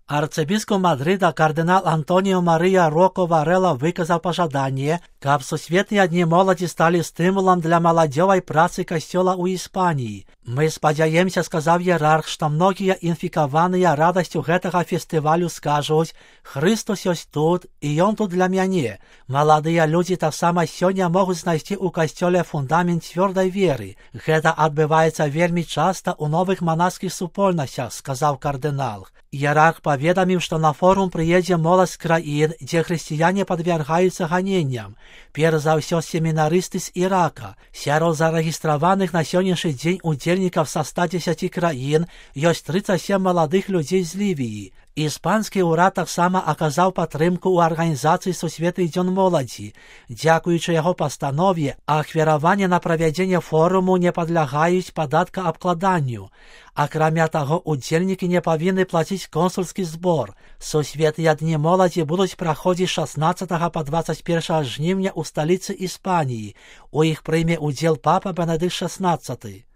Арцыбіскуп Мадрыда кардынал Антоніо Марыя Роко Варэла выказаў пажаданне, каб сусветныя дні моладзі сталі стымулам для маладзёвай працы касцёла ў Іспаніі. Мы спадзяемся, сказаў іерарх, што многія інфікаваныя радасцю гэтага фестывалю скажуць: «Хрыстос ёсць тут, і ён тут для мяне». Маладыя людзі таксама сёння могуць знайсці ў касцёле фундамент цвёрдай веры. Гэта адбываецца вельмі часта ў новых манаскіх супольнасцях, сказаў кардынал. Іерарх паведаміў, што на форум прыедзе моладзь з краін, дзе хрысціяне падвяргаюцца ганенням. Перш за ўсё семінарысты з Ірака. Сярод зарэгістраваных на сённяшні дзень удзельнікаў са 110 краін ёсць 37 маладых людзей з Лівіі. Іспанскі ўрад таксама аказаў падтрымку ў арганізацыі Сусветны дзён моладзі. Дзякуючы яго пастанове, ахвяраванні на правядзенне форуму не падлягаюць падаткаабкладанню. Акрамя таго, удзельнікі не павінны плаціць консульскі збор. Сусветныя дні моладзі будуць праходзіць 16 па 21 жніўня ў сталіцы Іспаніі. У іх прыме ўдзел папа Бенедыкт XVI.